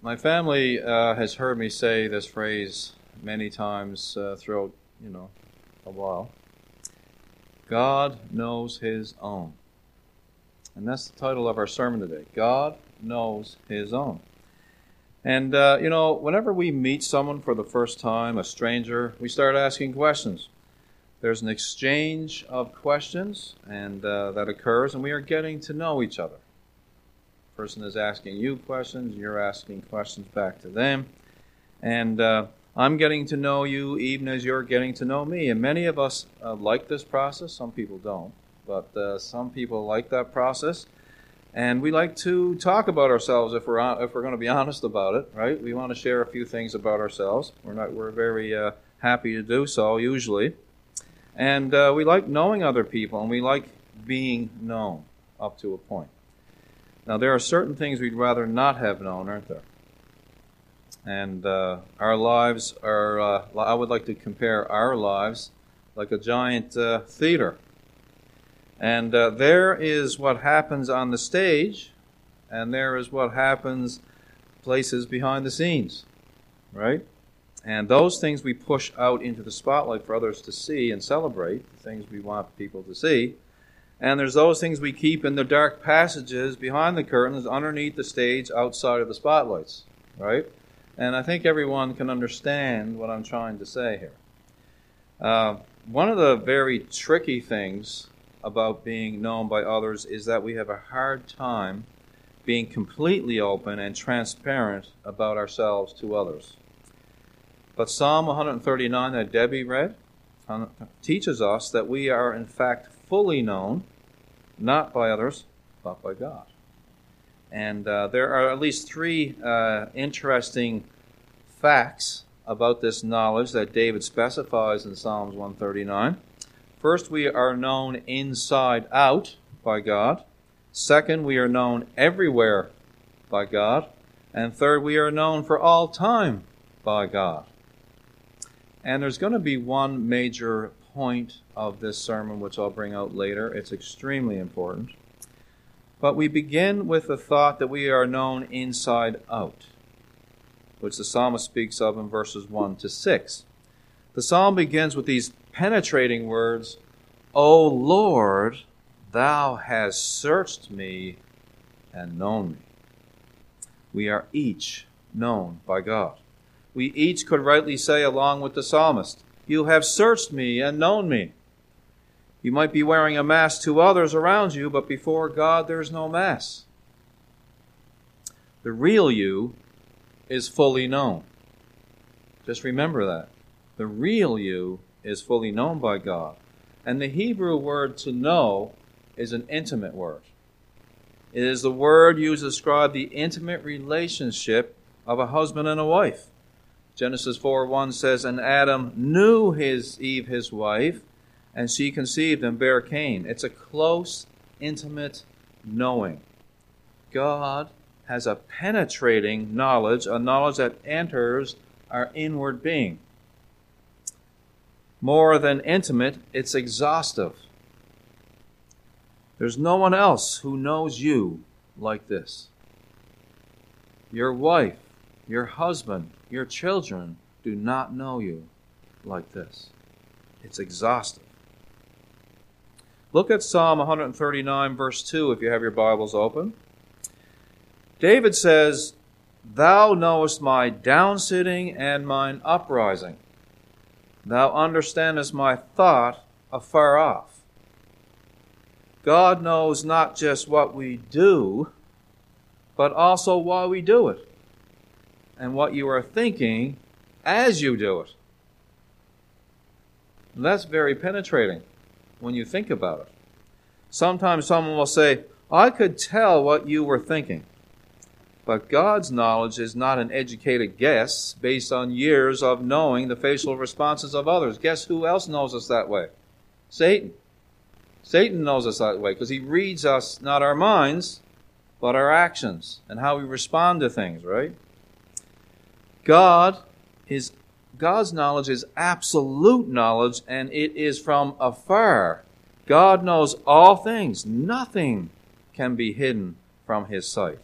My family has heard me say this phrase many times throughout, a while. God knows His own. And that's the title of our sermon today. God knows His own. And, whenever we meet someone for the first time, a stranger, we start asking questions. There's an exchange of questions and that occurs, and we are getting to know each other. The person is asking you questions, you're asking questions back to them. And I'm getting to know you even as you're getting to know me. And many of us like this process. Some people don't. But some people like that process. And we like to talk about ourselves if we're going to be honest about it, right? We want to share a few things about ourselves. We're very happy to do so, usually. And we like knowing other people, and we like being known up to a point. Now, there are certain things we'd rather not have known, aren't there? And our lives are, I would like to compare our lives like a giant theater. And there is what happens on the stage, and there is what happens places behind the scenes, right? And those things we push out into the spotlight for others to see and celebrate, the things we want people to see. And there's those things we keep in the dark passages behind the curtains, underneath the stage, outside of the spotlights, right? And I think everyone can understand what I'm trying to say here. One of the very tricky things about being known by others is that we have a hard time being completely open and transparent about ourselves to others. But Psalm 139 that Debbie read teaches us that we are in fact fully known, not by others, but by God. And there are at least three interesting facts about this knowledge that David specifies in Psalms 139. First, we are known inside out by God. Second, we are known everywhere by God. And third, we are known for all time by God. And there's going to be one major point of this sermon which I'll bring out later. It's extremely important. But we begin with the thought that we are known inside out, which the psalmist speaks of in verses 1 to 6. The psalm begins with these penetrating words, "O Lord, thou hast searched me and known me." We are each known by God. We each could rightly say, along with the psalmist, "You have searched me and known me." You might be wearing a mask to others around you, but before God there's no mask. The real you is fully known. Just remember that. The real you is fully known by God. And the Hebrew word to know is an intimate word. It is the word used to describe the intimate relationship of a husband and a wife. Genesis 4:1 says, "And Adam knew Eve, his wife, and she conceived and bare Cain." It's a close, intimate knowing. God has a penetrating knowledge, a knowledge that enters our inward being. More than intimate, it's exhaustive. There's no one else who knows you like this. Your wife, your husband, your children do not know you like this. It's exhaustive. Look at Psalm 139, verse 2, if you have your Bibles open. David says, "Thou knowest my downsitting and mine uprising. Thou understandest my thought afar off." God knows not just what we do, but also why we do it, and what you are thinking as you do it. And that's very penetrating when you think about it. Sometimes someone will say, "I could tell what you were thinking." But God's knowledge is not an educated guess based on years of knowing the facial responses of others. Guess who else knows us that way? Satan. Satan knows us that way because he reads us, not our minds, but our actions and how we respond to things, right? God's knowledge is absolute knowledge, and it is from afar. God knows all things. Nothing can be hidden from His sight.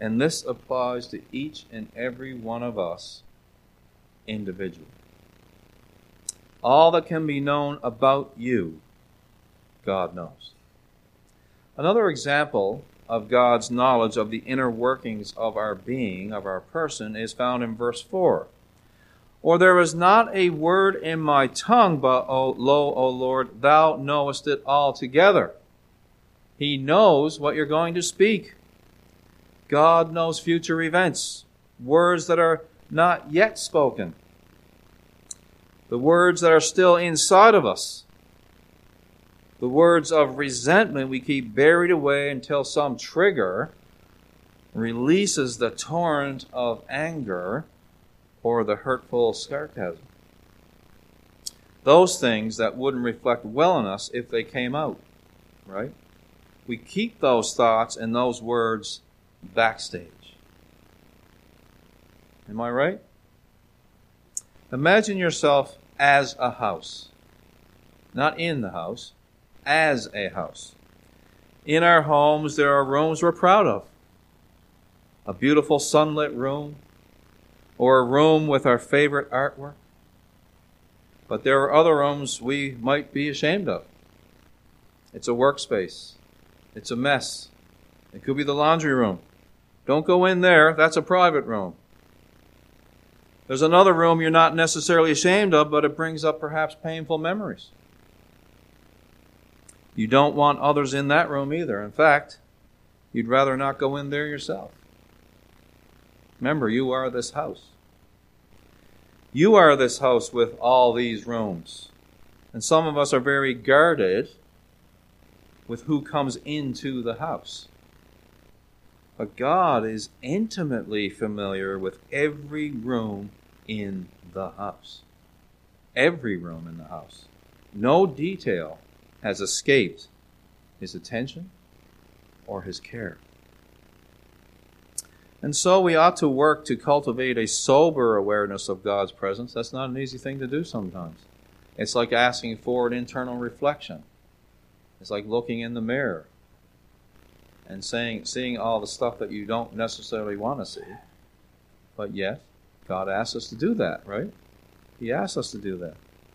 And this applies to each and every one of us individually. All that can be known about you, God knows. Another example of God's knowledge of the inner workings of our being, of our person, is found in verse 4. Or there is not a word in my tongue, but lo, O Lord, thou knowest it altogether. He knows what you're going to speak. God knows future events, words that are not yet spoken, the words that are still inside of us, the words of resentment we keep buried away until some trigger releases the torrent of anger or the hurtful sarcasm. Those things that wouldn't reflect well on us if they came out, right? We keep those thoughts and those words backstage. Am I right? Imagine yourself as a house. Not in the house, as a house. In our homes, there are rooms we're proud of. A beautiful sunlit room, or a room with our favorite artwork. But there are other rooms we might be ashamed of. It's a workspace. It's a mess. It could be the laundry room. Don't go in there. That's a private room. There's another room you're not necessarily ashamed of, but it brings up perhaps painful memories. You don't want others in that room either. In fact, you'd rather not go in there yourself. Remember, you are this house. You are this house with all these rooms. And some of us are very guarded with who comes into the house. But God is intimately familiar with every room in the house. Every room in the house. No detail has escaped His attention or His care. And so we ought to work to cultivate a sober awareness of God's presence. That's not an easy thing to do sometimes. It's like asking for an internal reflection. It's like looking in the mirror and seeing all the stuff that you don't necessarily want to see. But yet, God asks us to do that, right? He asks us to do that.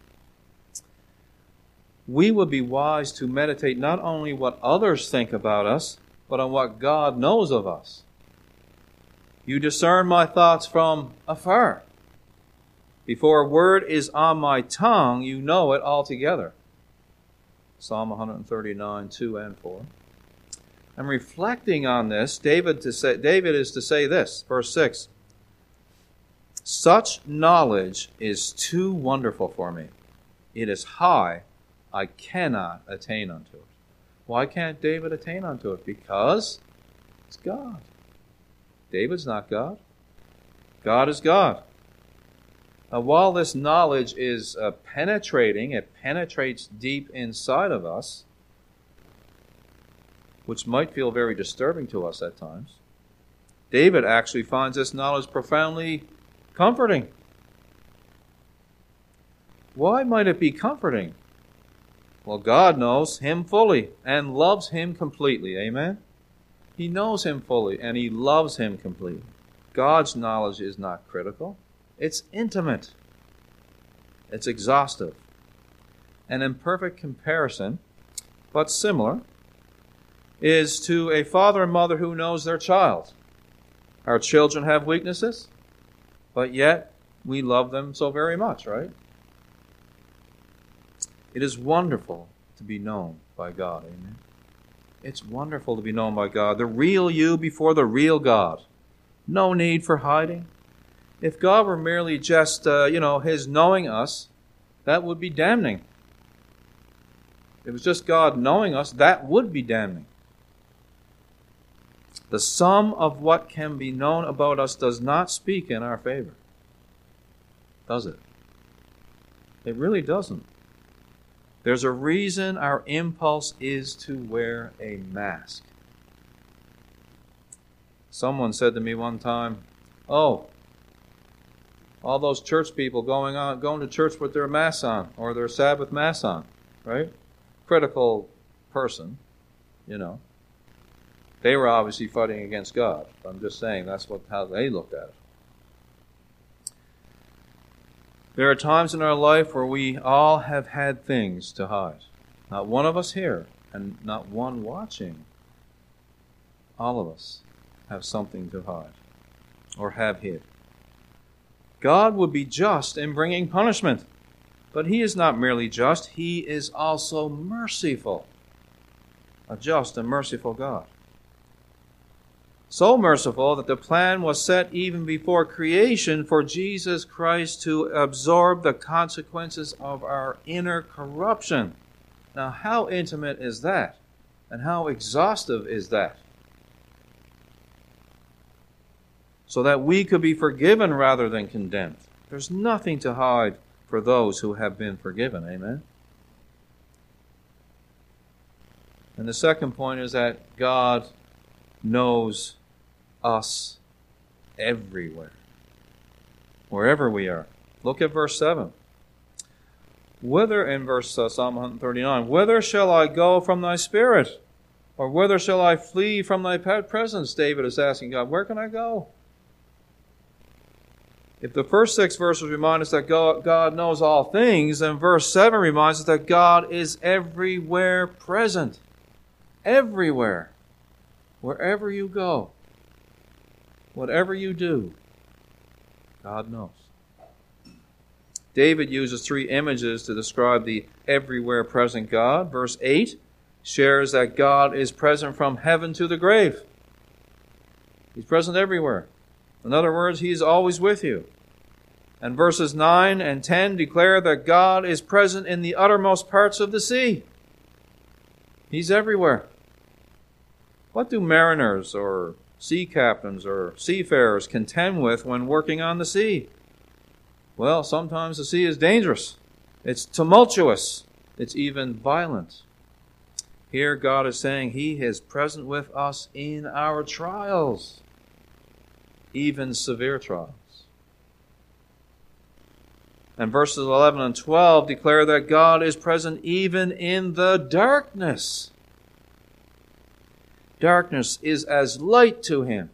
We would be wise to meditate not only what others think about us, but on what God knows of us. You discern my thoughts from afar. Before a word is on my tongue, you know it altogether. Psalm 139, 2 and 4. I'm reflecting on this. David is to say this, verse 6. Such knowledge is too wonderful for me. It is high. I cannot attain unto it. Why can't David attain unto it? Because it's God. David's not God. God is God. Now, while this knowledge is penetrating, it penetrates deep inside of us, which might feel very disturbing to us at times. David actually finds this knowledge profoundly comforting. Why might it be comforting? Well, God knows him fully and loves him completely. Amen? He knows him fully and he loves him completely. God's knowledge is not critical. It's intimate. It's exhaustive. An imperfect comparison, but similar, is to a father and mother who knows their child. Our children have weaknesses, but yet we love them so very much, right? It is wonderful to be known by God, amen? It's wonderful to be known by God. The real you before the real God. No need for hiding. If God were merely just, His knowing us, that would be damning. If it was just God knowing us, that would be damning. The sum of what can be known about us does not speak in our favor. Does it? It really doesn't. There's a reason our impulse is to wear a mask. Someone said to me one time, all those church people going to church with their masks on, or their Sabbath mask on, right? Critical person, They were obviously fighting against God. I'm just saying that's how they looked at it. There are times in our life where we all have had things to hide. Not one of us here, and not one watching. All of us have something to hide, or have hid. God would be just in bringing punishment, but He is not merely just, He is also merciful. A just and merciful God. So merciful that the plan was set even before creation for Jesus Christ to absorb the consequences of our inner corruption. Now, how intimate is that? And how exhaustive is that? So that we could be forgiven rather than condemned. There's nothing to hide for those who have been forgiven. Amen? And the second point is that God knows us everywhere. Wherever we are. Look at verse 7. In Psalm 139, whither shall I go from thy spirit? Or whither shall I flee from thy presence? David is asking God, where can I go? If the first 6 verses remind us that God knows all things, then verse 7 reminds us that God is everywhere present. Everywhere. Wherever you go. Whatever you do. God knows. David uses 3 images to describe the everywhere present God. Verse 8 shares that God is present from heaven to the grave. He's present everywhere. In other words, He's always with you. And verses 9 and 10 declare that God is present in the uttermost parts of the sea. He's everywhere. What do mariners or sea captains or seafarers contend with when working on the sea? Well, sometimes the sea is dangerous. It's tumultuous. It's even violent. Here God is saying He is present with us in our trials, even severe trials. And verses 11 and 12 declare that God is present even in the darkness. Darkness is as light to Him.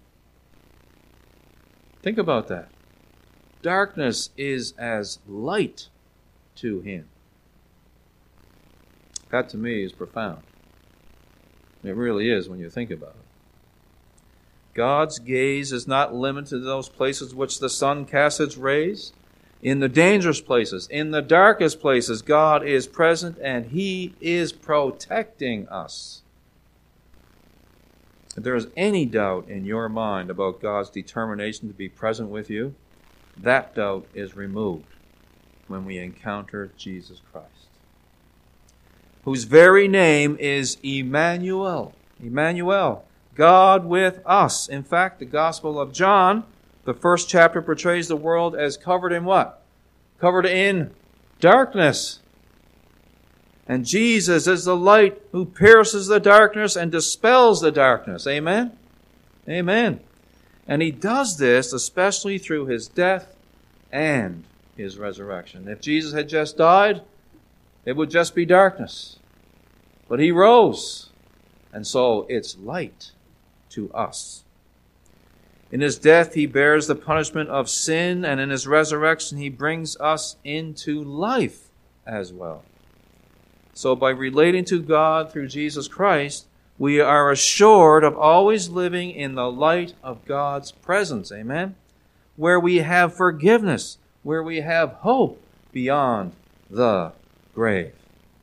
Think about that. Darkness is as light to Him. That to me is profound. It really is when you think about it. God's gaze is not limited to those places which the sun casts its rays. In the dangerous places, in the darkest places, God is present and He is protecting us. If there is any doubt in your mind about God's determination to be present with you, that doubt is removed when we encounter Jesus Christ, whose very name is Emmanuel. Emmanuel, God with us. In fact, the Gospel of John, the first chapter, portrays the world as covered in what? Covered in darkness. And Jesus is the light who pierces the darkness and dispels the darkness. Amen? Amen. And He does this especially through His death and His resurrection. If Jesus had just died, it would just be darkness. But He rose, and so it's light to us. In His death, He bears the punishment of sin, and in His resurrection, He brings us into life as well. So by relating to God through Jesus Christ, we are assured of always living in the light of God's presence. Amen? Where we have forgiveness, where we have hope beyond the grave.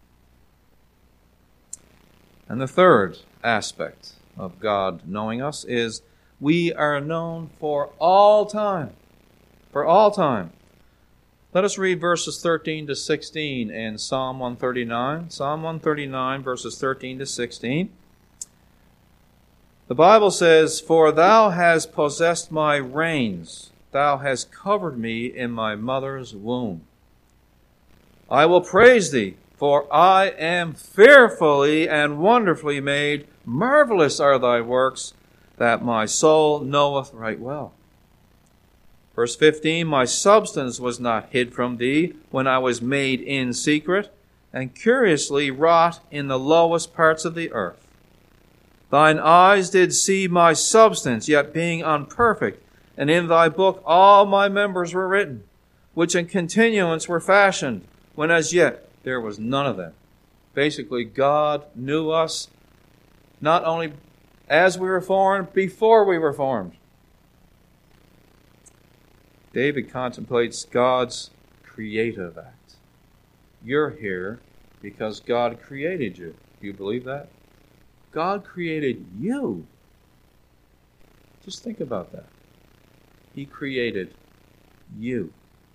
And the third aspect of God knowing us is we are known for all time. For all time. Let us read verses 13 to 16 in Psalm 139. Psalm 139, verses 13 to 16. The Bible says, "For thou hast possessed my reins, thou hast covered me in my mother's womb. I will praise thee, for I am fearfully and wonderfully made. Marvelous are thy works, that my soul knoweth right well." Verse 15, "My substance was not hid from thee when I was made in secret, and curiously wrought in the lowest parts of the earth. Thine eyes did see my substance, yet being unperfect, and in thy book all my members were written, which in continuance were fashioned, when as yet there was none of them. Basically, God knew us not only as we were formed, before we were formed. David contemplates God's creative act. You're here because God created you. Do you believe that? God created you. Just think about that. He created you.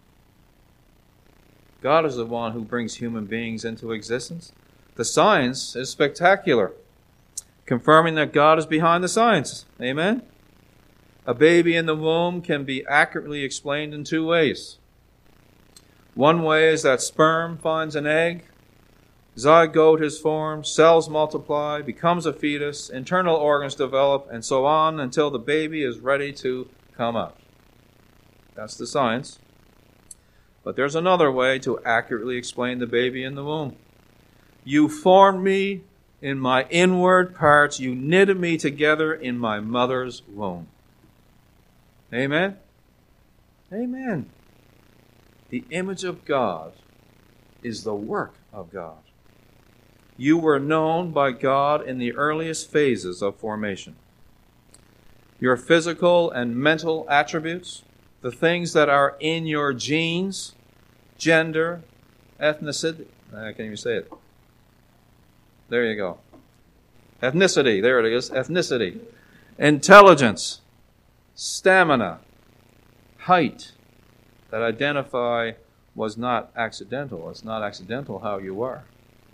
God is the one who brings human beings into existence. The science is spectacular, confirming that God is behind the science. Amen? A baby in the womb can be accurately explained in two ways. One way is that sperm finds an egg, zygote is formed, cells multiply, becomes a fetus, internal organs develop, and so on until the baby is ready to come out. That's the science. But there's another way to accurately explain the baby in the womb. You formed me in my inward parts. You knitted me together in my mother's womb. Amen? Amen. The image of God is the work of God. You were known by God in the earliest phases of formation. Your physical and mental attributes, the things that are in your genes, gender, ethnicity. I can't even say it. There you go. Ethnicity. There it is. Ethnicity. Intelligence. Stamina. Height. That identify was not accidental. It's not accidental how you are.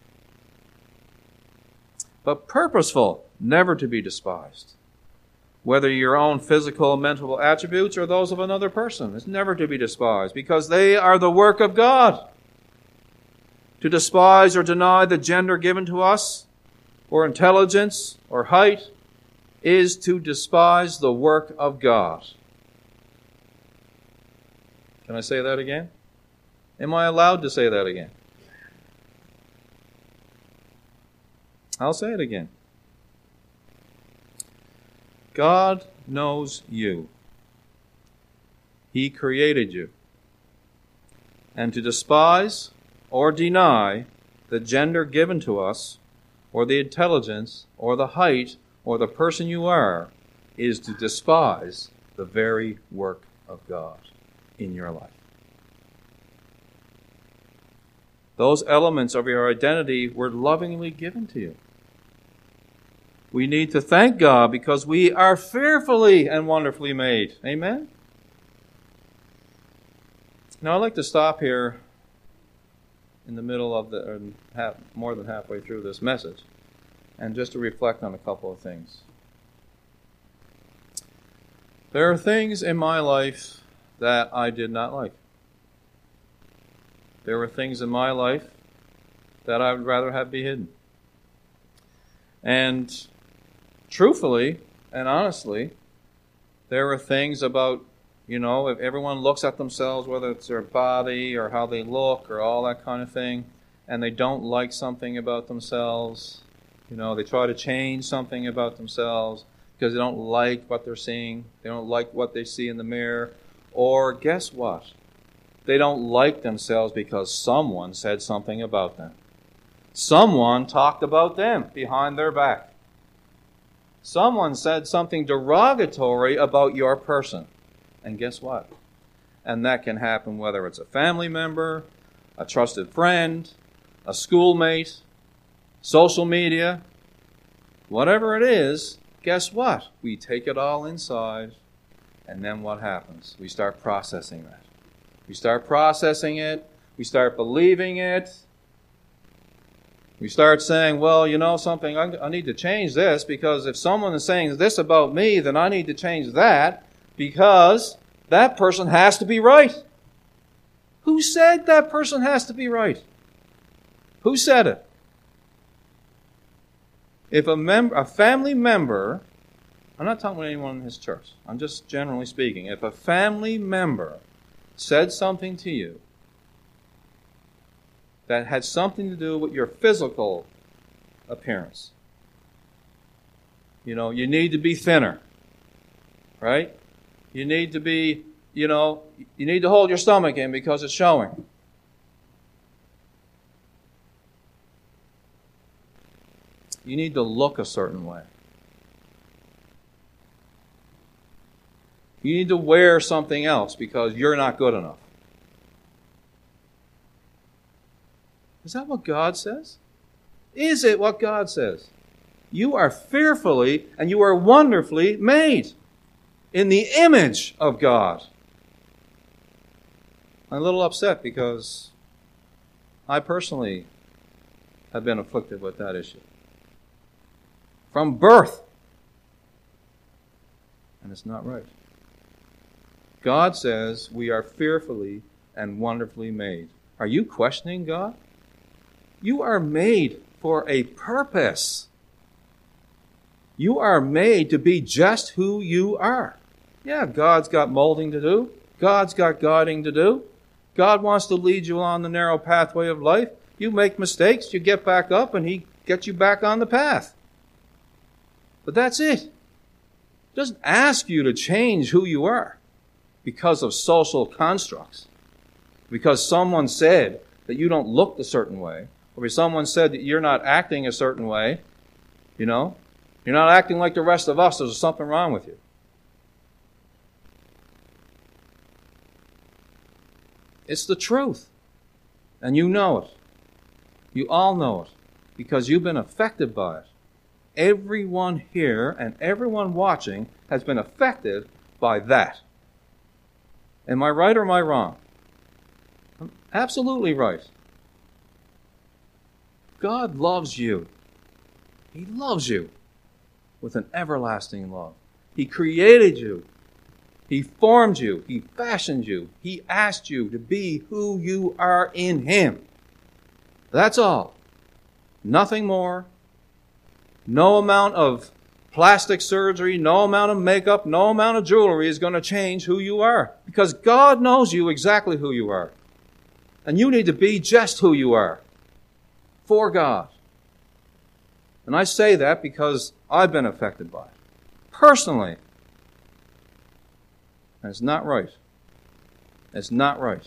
But purposeful, never to be despised. Whether your own physical and mental attributes or those of another person, it's never to be despised because they are the work of God. To despise or deny the gender given to us, or intelligence, or height, is to despise the work of God. Can I say that again? Am I allowed to say that again? I'll say it again. God knows you. He created you. And to despise or deny the gender given to us, or the intelligence, or the height, or the person you are, is to despise the very work of God in your life. Those elements of your identity were lovingly given to you. We need to thank God because we are fearfully and wonderfully made. Amen? Now I'd like to stop here in the middle of more than halfway through this message and just to reflect on a couple of things. There are things in my life that I did not like. There were things in my life that I would rather have be hidden. And truthfully and honestly, there were things about, if everyone looks at themselves, whether it's their body or how they look or all that kind of thing, and they don't like something about themselves, they try to change something about themselves because they don't like what they're seeing, they don't like what they see in the mirror, or guess what? They don't like themselves because someone said something about them. Someone talked about them behind their back. Someone said something derogatory about your person. And guess what? And that can happen whether it's a family member, a trusted friend, a schoolmate, social media, whatever it is, guess what? We take it all inside, and then what happens? We start processing that. We start processing it. We start believing it. We start saying, well, something, I need to change this because if someone is saying this about me, then I need to change that because that person has to be right. Who said that person has to be right? Who said it? If a family member, I'm not talking about anyone in his church, I'm just generally speaking, if a family member said something to you that had something to do with your physical appearance, You need to be thinner. Right? You need to be, you need to hold your stomach in because it's showing. You need to look a certain way. You need to wear something else because you're not good enough. Is that what God says? Is it what God says? You are fearfully and you are wonderfully made in the image of God. I'm a little upset because I personally have been afflicted with that issue. From birth. And it's not right. God says we are fearfully and wonderfully made. Are you questioning God? You are made for a purpose. You are made to be just who you are. Yeah, God's got molding to do. God's got guiding to do. God wants to lead you on the narrow pathway of life. You make mistakes, you get back up, and He gets you back on the path. But that's it. He doesn't ask you to change who you are because of social constructs. Because someone said that you don't look a certain way, or if someone said that you're not acting a certain way, you're not acting like the rest of us, there's something wrong with you. It's the truth. And you know it. You all know it. Because you've been affected by it. Everyone here and everyone watching has been affected by that. Am I right or am I wrong? I'm absolutely right. God loves you. He loves you with an everlasting love. He created you. He formed you. He fashioned you. He asked you to be who you are in Him. That's all. Nothing more. No amount of plastic surgery, no amount of makeup, no amount of jewelry is going to change who you are. Because God knows you exactly who you are. And you need to be just who you are. For God. And I say that because I've been affected by it. Personally. And it's not right. It's not right.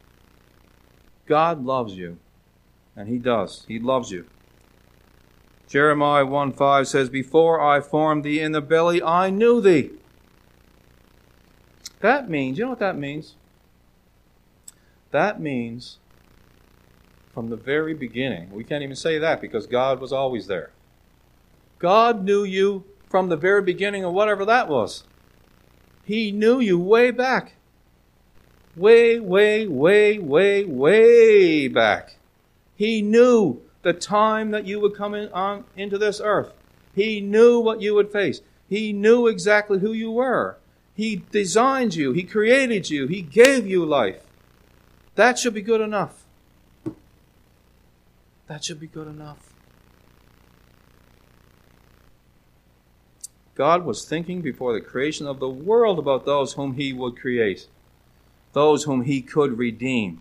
God loves you. And He does. He loves you. Jeremiah 1:5 says, "Before I formed thee in the belly, I knew thee." That means, you know what that means? That means from the very beginning. We can't even say that because God was always there. God knew you from the very beginning of whatever that was. He knew you way back. Way, way, way, way, way back. He knew the time that you would come into this earth. He knew what you would face. He knew exactly who you were. He designed you. He created you. He gave you life. That should be good enough. That should be good enough. God was thinking before the creation of the world about those whom He would create, those whom He could redeem.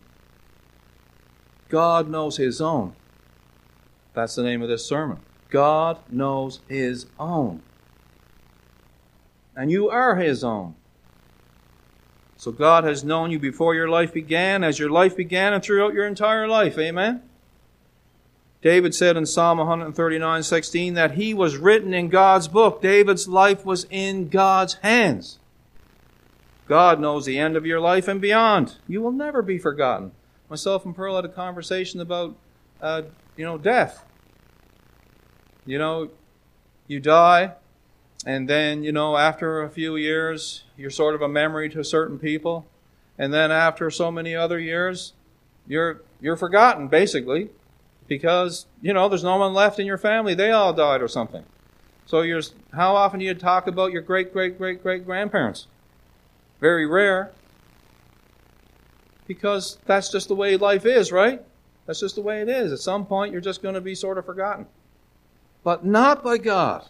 God knows His own. That's the name of this sermon. God knows His own. And you are His own. So God has known you before your life began, as your life began, and throughout your entire life. Amen? David said in Psalm 139:16 that he was written in God's book. David's life was in God's hands. God knows the end of your life and beyond. You will never be forgotten. Myself and Pearl had a conversation about, death. You die, and then, after a few years, you're sort of a memory to certain people. And then after so many other years, you're forgotten, basically. Because, there's no one left in your family. They all died or something. So how often do you talk about your great-great-great-great-grandparents? Very rare. Because that's just the way life is, right? That's just the way it is. At some point, you're just going to be sort of forgotten. But not by God.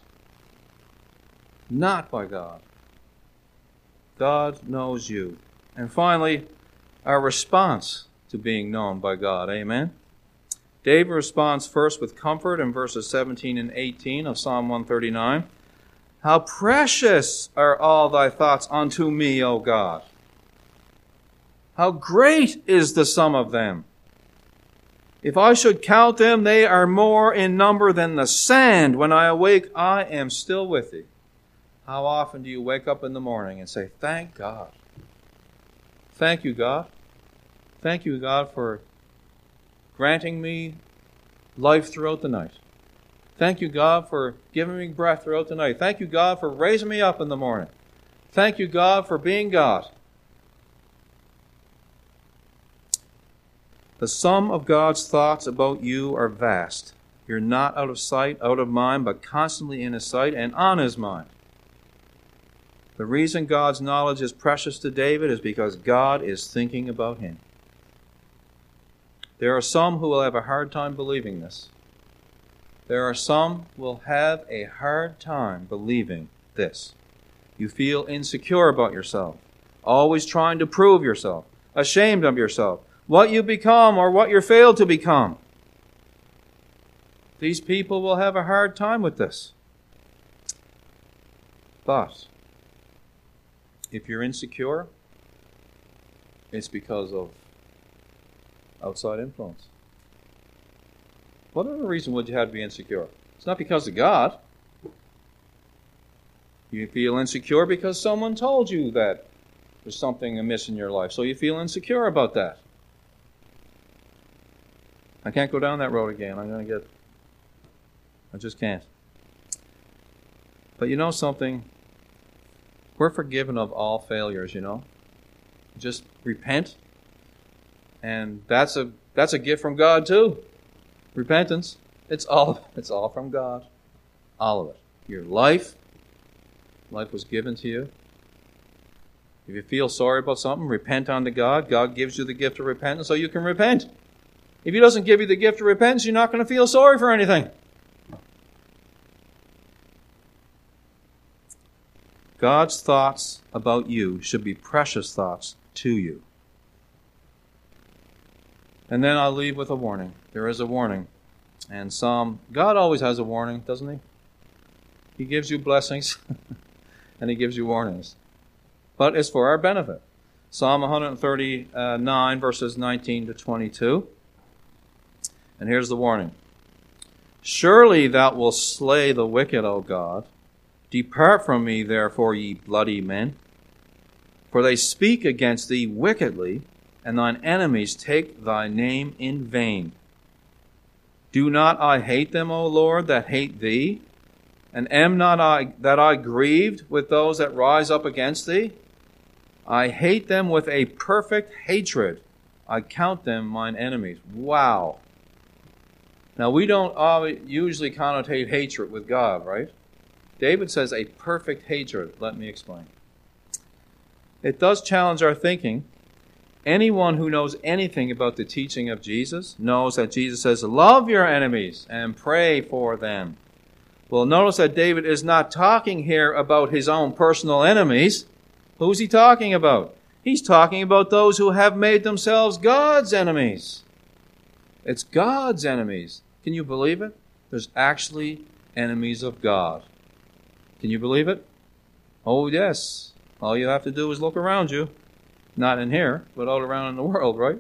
Not by God. God knows you. And finally, our response to being known by God. Amen? David responds first with comfort in verses 17 and 18 of Psalm 139. How precious are all thy thoughts unto me, O God. How great is the sum of them. If I should count them, they are more in number than the sand. When I awake, I am still with thee. How often do you wake up in the morning and say, thank God. Thank you, God. Thank you, God, for granting me life throughout the night. Thank you, God, for giving me breath throughout the night. Thank you, God, for raising me up in the morning. Thank you, God, for being God. The sum of God's thoughts about you are vast. You're not out of sight, out of mind, but constantly in His sight and on His mind. The reason God's knowledge is precious to David is because God is thinking about him. There are some who will have a hard time believing this. There are some who will have a hard time believing this. You feel insecure about yourself, always trying to prove yourself, ashamed of yourself, what you become or what you failed to become. These people will have a hard time with this. But if you're insecure, it's because of outside influence. What other reason would you have to be insecure? It's not because of God. You feel insecure because someone told you that there's something amiss in your life, so you feel insecure about that. I can't go down that road again. I just can't. But you know something? We're forgiven of all failures, you know. Just repent. And that's a gift from God too. Repentance. It's all from God. All of it. Your life was given to you. If you feel sorry about something, repent unto God. God gives you the gift of repentance so you can repent. If He doesn't give you the gift of repentance, you're not going to feel sorry for anything. God's thoughts about you should be precious thoughts to you. And then I'll leave with a warning. There is a warning. And God always has a warning, doesn't He? He gives you blessings and He gives you warnings. But it's for our benefit. Psalm 139, verses 19 to 22. And here's the warning. Surely thou wilt slay the wicked, O God. Depart from me, therefore, ye bloody men. For they speak against thee wickedly, and thine enemies take thy name in vain. Do not I hate them, O Lord, that hate thee? And am not I that I grieved with those that rise up against thee? I hate them with a perfect hatred. I count them mine enemies. Wow. Now, we don't usually connotate hatred with God, right? David says a perfect hatred. Let me explain. It does challenge our thinking. Anyone who knows anything about the teaching of Jesus knows that Jesus says, love your enemies and pray for them. Well, notice that David is not talking here about his own personal enemies. Who's he talking about? He's talking about those who have made themselves God's enemies. It's God's enemies. Can you believe it? There's actually enemies of God. Can you believe it? Oh, yes. All you have to do is look around you. Not in here, but all around in the world, right?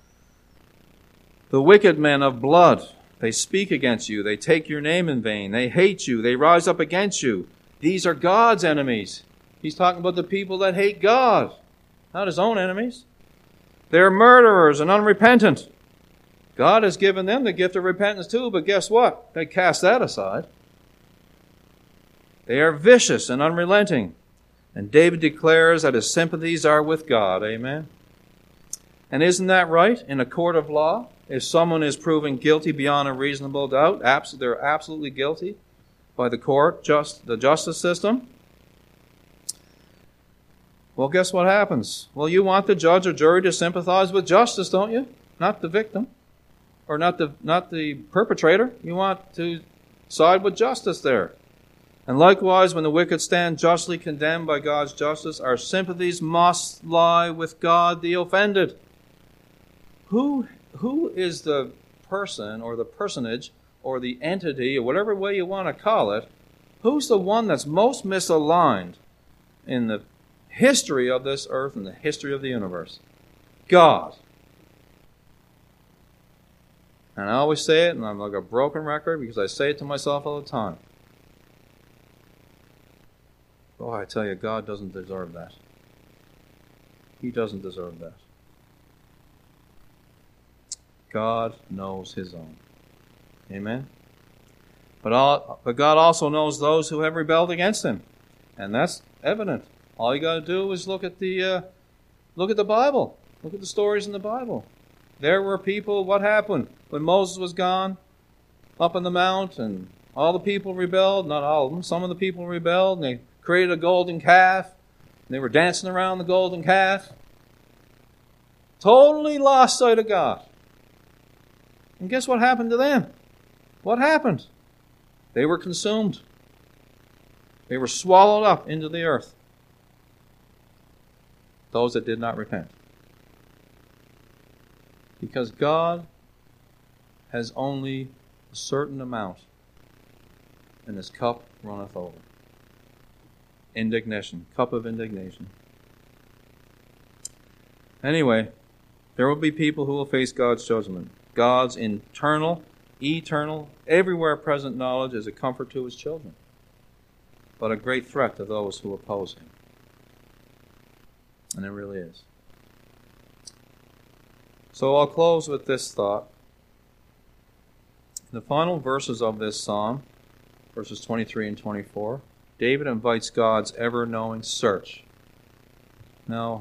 The wicked men of blood, they speak against you. They take your name in vain. They hate you. They rise up against you. These are God's enemies. He's talking about the people that hate God, not His own enemies. They're murderers and unrepentant. God has given them the gift of repentance too, but guess what? They cast that aside. They are vicious and unrelenting. And David declares that his sympathies are with God. Amen. And isn't that right? In a court of law, if someone is proven guilty beyond a reasonable doubt, they're absolutely guilty by the court, the justice system. Well, guess what happens? Well, you want the judge or jury to sympathize with justice, don't you? Not the victim, or not the perpetrator. You want to side with justice there. And likewise, when the wicked stand justly condemned by God's justice, our sympathies must lie with God the offended. Who is the person or the personage or the entity or whatever way you want to call it, Who's the one that's most misaligned in the history of this earth and the history of the universe? God. And I always say it, and I'm like a broken record because I say it to myself all the time. Oh, I tell you, God doesn't deserve that. He doesn't deserve that. God knows His own. Amen? But God also knows those who have rebelled against Him. And that's evident. All you got to do is look at the Bible. Look at the stories in the Bible. There were people, what happened? When Moses was gone up on the mount and all the people rebelled, not all of them, some of the people rebelled, and they created a golden calf. And they were dancing around the golden calf. Totally lost sight of God. And guess what happened to them? What happened? They were consumed. They were swallowed up into the earth. Those that did not repent. Because God has only a certain amount, and His cup runneth over. Indignation, cup of indignation. Anyway, there will be people who will face God's judgment. God's internal, eternal, everywhere present knowledge is a comfort to His children, but a great threat to those who oppose Him. And it really is. So I'll close with this thought. In the final verses of this psalm, verses 23 and 24, David invites God's ever-knowing search. Now,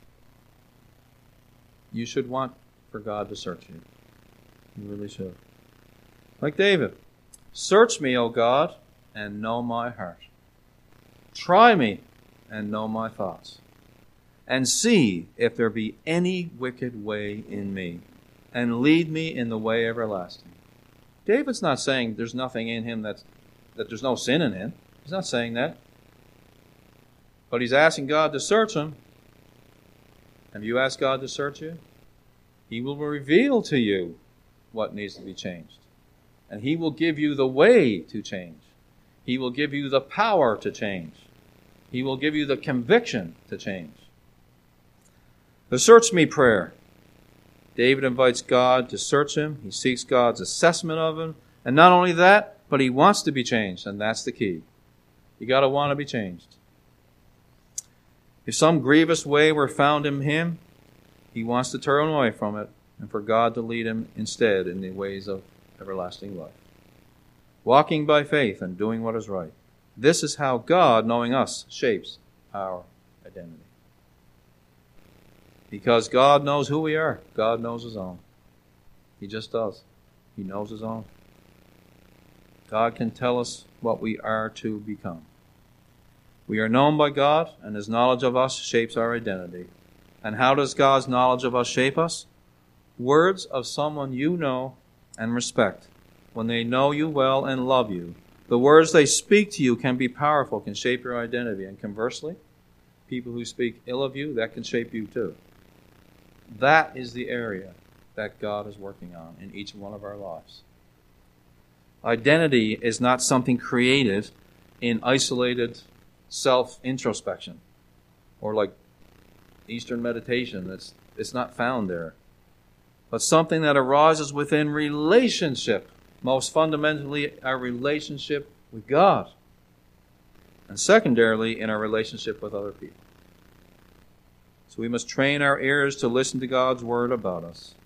you should want for God to search you. You really should. Like David, search me, O God, and know my heart. Try me and know my thoughts. And see if there be any wicked way in me, and lead me in the way everlasting. David's not saying there's nothing in him that there's no sin in him. He's not saying that. But he's asking God to search him. Have you asked God to search you? He will reveal to you what needs to be changed. And He will give you the way to change. He will give you the power to change. He will give you the conviction to change. The search me prayer. David invites God to search him. He seeks God's assessment of him. And not only that, but he wants to be changed. And that's the key. You got to want to be changed. If some grievous way were found in him, he wants to turn away from it and for God to lead him instead in the ways of everlasting life. Walking by faith and doing what is right. This is how God, knowing us, shapes our identity. Because God knows who we are. God knows His own. He just does. He knows His own. God can tell us what we are to become. We are known by God, and His knowledge of us shapes our identity. And how does God's knowledge of us shape us? Words of someone you know and respect. When they know you well and love you, the words they speak to you can be powerful, can shape your identity. And conversely, people who speak ill of you, that can shape you too. That is the area that God is working on in each one of our lives. Identity is not something created in isolated self-introspection or like Eastern meditation. It's not found there. But something that arises within relationship, most fundamentally our relationship with God, and secondarily in our relationship with other people. So we must train our ears to listen to God's word about us.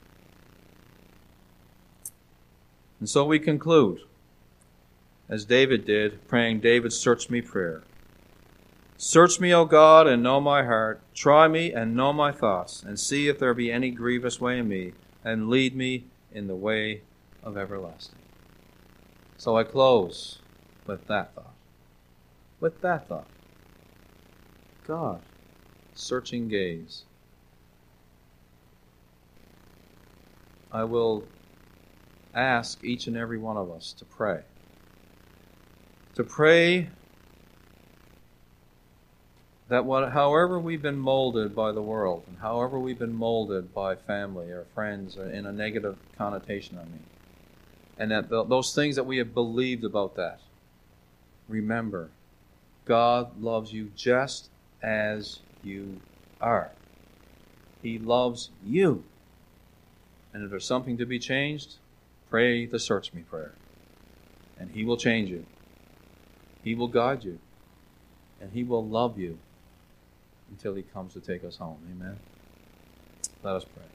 And so we conclude, as David did, praying David's search me prayer. Search me, O God, and know my heart. Try me and know my thoughts, and see if there be any grievous way in me, and lead me in the way of everlasting. So I close with that thought. With that thought. God. Searching gaze. I will ask each and every one of us to pray. To pray that however we've been molded by the world, and however we've been molded by family or friends or in a negative connotation, and that those things that we have believed about that, remember, God loves you just as you are. He loves you. And if there's something to be changed, pray the Search Me prayer. And He will change you. He will guide you. And He will love you until He comes to take us home. Amen. Let us pray.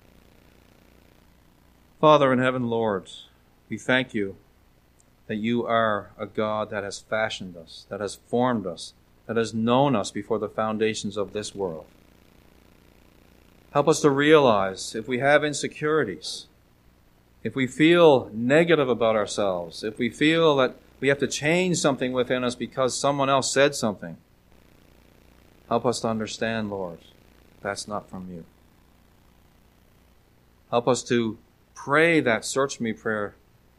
Father in heaven, Lord, we thank you that you are a God that has fashioned us, that has formed us, that has known us before the foundations of this world. Help us to realize if we have insecurities, if we feel negative about ourselves, if we feel that we have to change something within us because someone else said something, help us to understand, Lord, that's not from you. Help us to pray that Search Me prayer.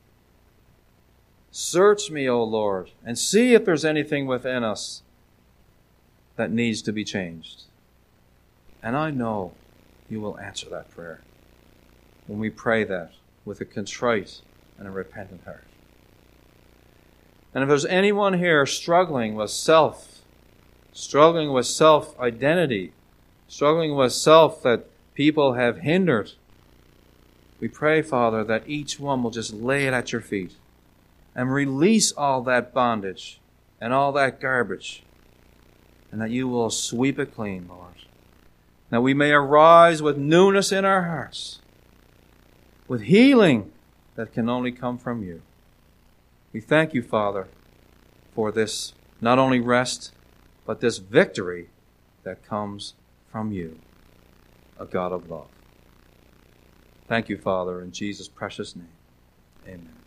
Search me, O Lord, and see if there's anything within us that needs to be changed. And I know you will answer that prayer when we pray that with a contrite and a repentant heart. And if there's anyone here struggling with self-identity, struggling with self that people have hindered, we pray, Father, that each one will just lay it at your feet and release all that bondage and all that garbage, and that you will sweep it clean, Lord. That we may arise with newness in our hearts, with healing that can only come from you. We thank you, Father, for this not only rest, but this victory that comes from you, a God of love. Thank you, Father, in Jesus' precious name. Amen.